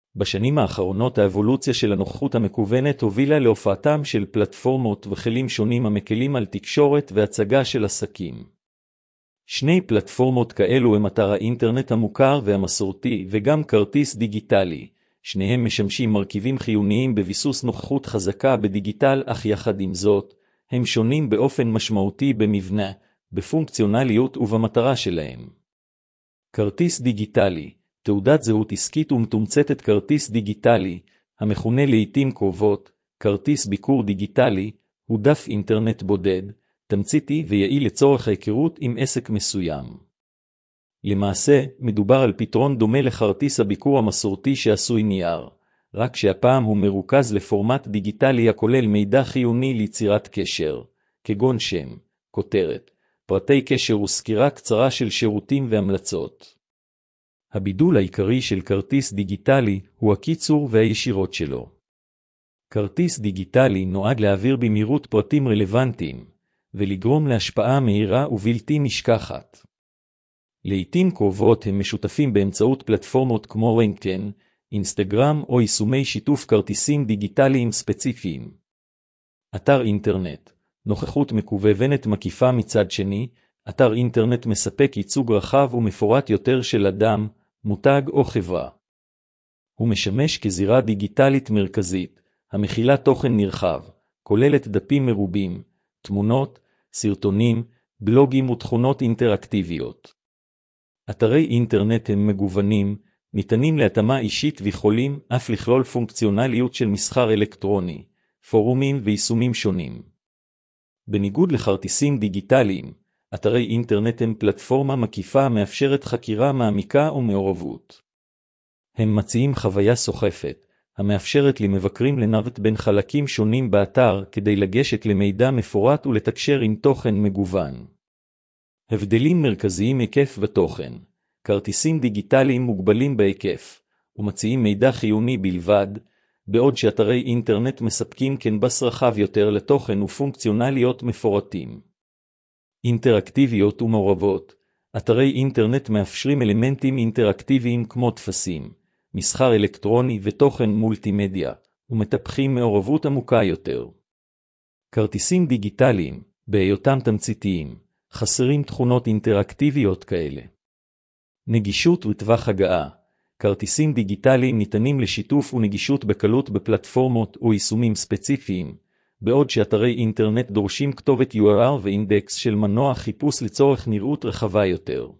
בשנים האחרונות האבולוציה של הנוכחות המקוונת הובילה להופעתם של פלטפורמות וכלים שונים המקלים על תקשורת והצגה של עסקים. שני פלטפורמות כאלו הם אתר האינטרנט המוכר והמסורתי וגם כרטיס דיגיטלי. שניהם משמשים מרכיבים חיוניים בביסוס נוכחות חזקה בדיגיטל, אך יחד עם זאת, הם שונים באופן משמעותי במבנה, בפונקציונליות ובמטרה שלהם. כרטיס דיגיטלי, תעודת זהות עסקית ומתומצתת. כרטיס דיגיטלי, המכונה לעתים קרובות כרטיס ביקור דיגיטלי, הוא דף אינטרנט בודד, תמציתי ויעיל לצורך ההיכרות עם עסק מסוים. למעשה, מדובר על פתרון דומה לכרטיס הביקור המסורתי שעשוי נייר, רק שהפעם הוא מרוכז לפורמט דיגיטלי הכולל מידע חיוני ליצירת קשר, כגון שם, כותרת, פרטי קשר וסקירה קצרה של שירותים והמלצות. הבידול העיקרי של כרטיס דיגיטלי הוא הקיצור והישירות שלו. כרטיס דיגיטלי נועד להעביר במהירות פרטים רלוונטיים, ולגרום להשפעה מהירה ובלתי נשכחת. לעתים קרובות הם משותפים באמצעות פלטפורמות כמו לינקדאין, אינסטגרם או יישומי שיתוף כרטיסים דיגיטליים ספציפיים. אתר אינטרנט, נוכחות מקוונת מקיפה. מצד שני, אתר אינטרנט מספק ייצוג רחב ומפורט יותר של אדם, מותג או חברה. הוא משמש כזירה דיגיטלית מרכזית, המכילה תוכן נרחב, כוללת דפים מרובים, תמונות, סרטונים, בלוגים ותכונות אינטראקטיביות. אתרי אינטרנט הם מגוונים, ניתנים להתאמה אישית ויכולים אף לכלול פונקציונליות של מסחר אלקטרוני, פורומים ויישומים שונים. בניגוד לכרטיסים דיגיטליים, אתרי אינטרנט הם פלטפורמה מקיפה המאפשרת חקירה מעמיקה ומעורבות. הם מציעים חוויה סוחפת, המאפשרת למבקרים לנווט בין חלקים שונים באתר כדי לגשת למידע מפורט ולתקשר עם תוכן מגוון. הבדלים מרכזיים: היקף ותוכן. כרטיסים דיגיטליים מוגבלים בהיקף, ומציעים מידע חיוני בלבד, בעוד שאתרי אינטרנט מספקים קנבס רחב יותר לתוכן ופונקציונליות מפורטים. אינטראקטיביות ומעורבות. אתרי אינטרנט מאפשרים אלמנטים אינטראקטיביים כמו טפסים, מסחר אלקטרוני ותוכן מולטימדיה, ומטפחים מעורבות עמוקה יותר. כרטיסים דיגיטליים, בהיותם תמציתיים, חסרים תכונות אינטראקטיביות כאלה. נגישות וטווח הגעה. כרטיסים דיגיטליים ניתנים לשיתוף ונגישות בקלות בפלטפורמות או יישומים ספציפיים, בעוד שאתרי אינטרנט דורשים כתובת URL ואינדקס של מנוע חיפוש לצורך נראות רחבה יותר.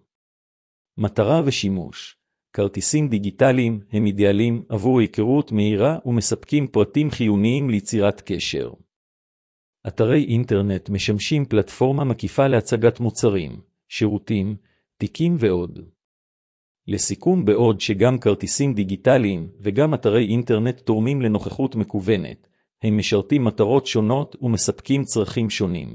מטרה ושימוש. כרטיסים דיגיטליים הם אידיאליים עבור היכרות מהירה ומספקים פרטים חיוניים ליצירת קשר. אתרי אינטרנט משמשים פלטפורמה מקיפה להצגת מוצרים, שירותים, תיקים ועוד. לסיכום, בעוד שגם כרטיסים דיגיטליים וגם אתרי אינטרנט תורמים לנוכחות מקוונת, הם משרתים מטרות שונות ומספקים צרכים שונים.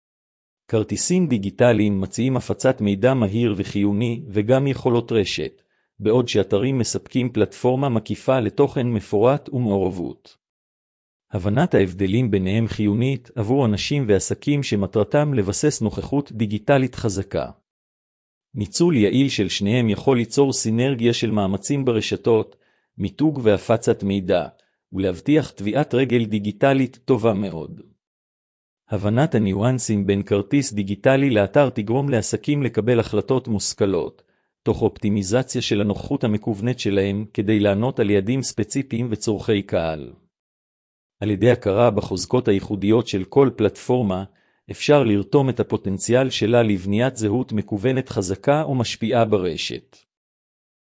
כרטיסים דיגיטליים מציעים הפצת מידע מהיר וחיוני וגם יכולות רשת, בעוד שאתרים מספקים פלטפורמה מקיפה לתוכן מפורט ומעורבות. הבנת ההבדלים ביניהם חיונית עבור אנשים ועסקים שמטרתם לבסס נוכחות דיגיטלית חזקה. ניצול יעיל של שניהם יכול ליצור סינרגיה של מאמצים ברשתות, מיתוג והפצת מידע, ולהבטיח טביעת רגל דיגיטלית טובה מאוד. הבנת הניואנסים בין כרטיס דיגיטלי לאתר תגרום לעסקים לקבל החלטות מושכלות, תוך אופטימיזציה של הנוכחות המקוונת שלהם כדי לענות על יעדים ספציפיים וצורכי קהל. על ידי הכרה בחוזקות הייחודיות של כל פלטפורמה, אפשר לרתום את הפוטנציאל שלה לבניית זהות מקוונת חזקה ומשפיעה ברשת.